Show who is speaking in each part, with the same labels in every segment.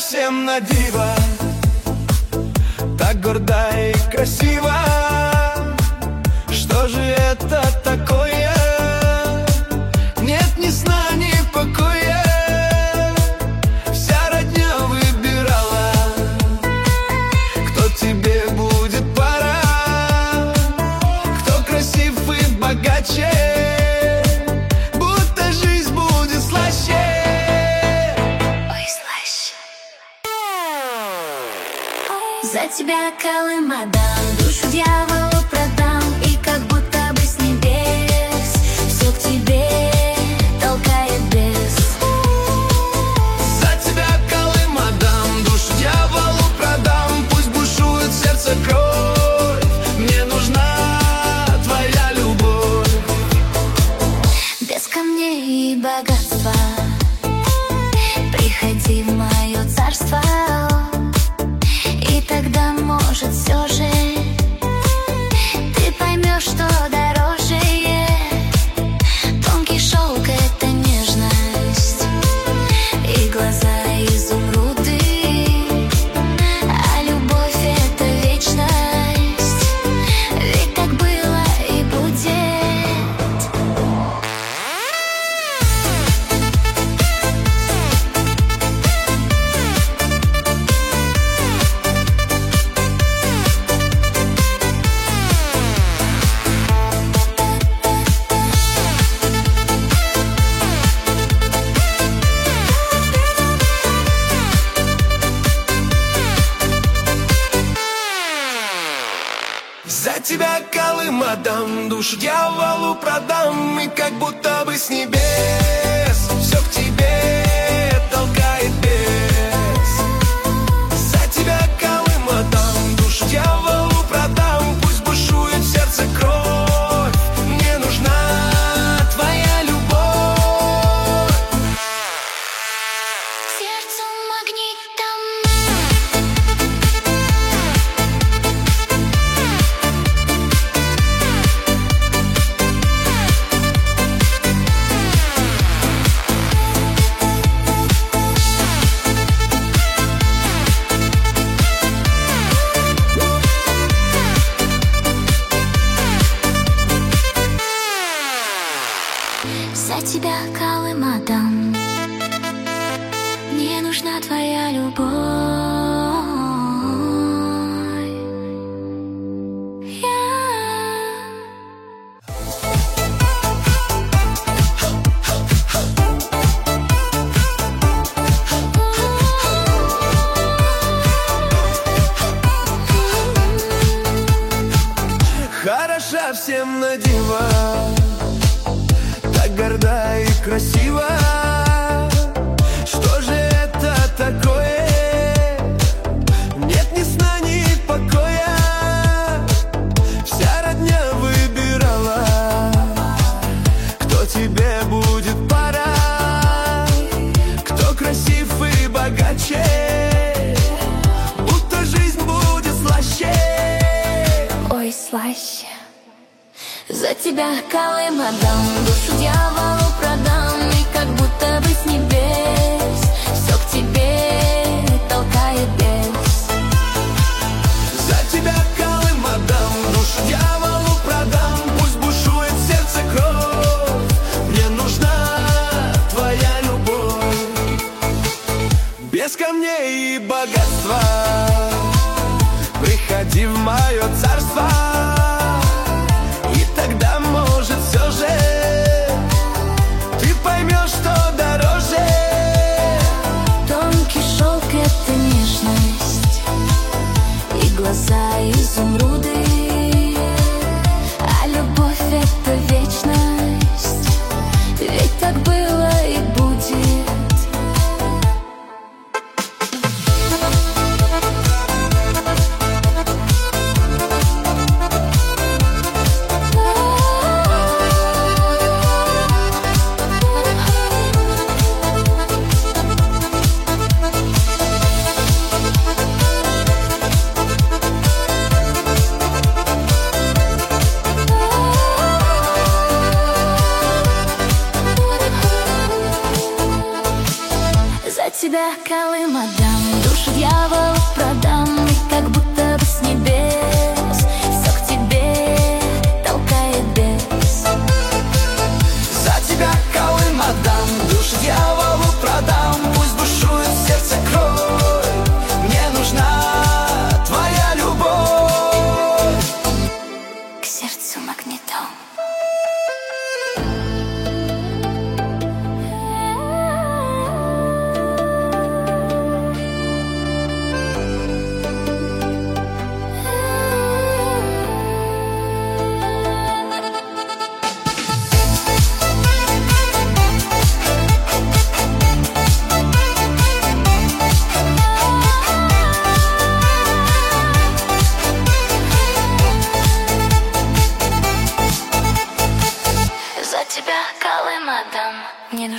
Speaker 1: всем на диво, так горда и красива. Что же это такое? Нет ни сна, ни покоя. Вся родня выбирала, кто тебе будет пара, кто красив и богаче, будто жизнь будет слаще.
Speaker 2: Ой, слаще. За тебя Колым отдам, душу дьяволу продам, и как будто бы с небес все к тебе толкает бес.
Speaker 1: За тебя Колым отдам, душу дьяволу продам, пусть бушует сердце кровь, мне нужна твоя любовь.
Speaker 2: Без камней и богатства приходи в мое царство, и тогда, может, все же ты поймешь, что дороже тонкий шелк — это нежность, и глаза изумруды, а любовь — это вечность. Ведь так было и будет.
Speaker 1: За тебя Колым отдам, душу дьяволу продам, и как будто бы с небес все к тебе толкает бес. За тебя Колым отдам, душу дьяволу продам, пусть бушует в сердце кровь, мне нужна твоя любовь.
Speaker 2: Сердцу магнитом. За тебя Колым отдам, мне нужна твоя любовь.
Speaker 1: Хороша всем на диво, так горда и красива. Что же это такое? Нет ни сна, ни покоя. Вся родня выбирала, кто тебе будет пара, кто красив и богаче, будто жизнь будет слаще.
Speaker 2: Ой, слаще. За тебя Колым отдам, душу дьяволу продам, и как будто бы с небес все к тебе толкает бес.
Speaker 1: За тебя Колым отдам, душу дьяволу продам, пусть бушует в сердце кровь, мне нужна твоя любовь. Без камней и богатства приходи в мое царство, и тогда, может, все же ты поймешь, что дороже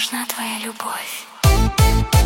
Speaker 2: нужна твоя любовь.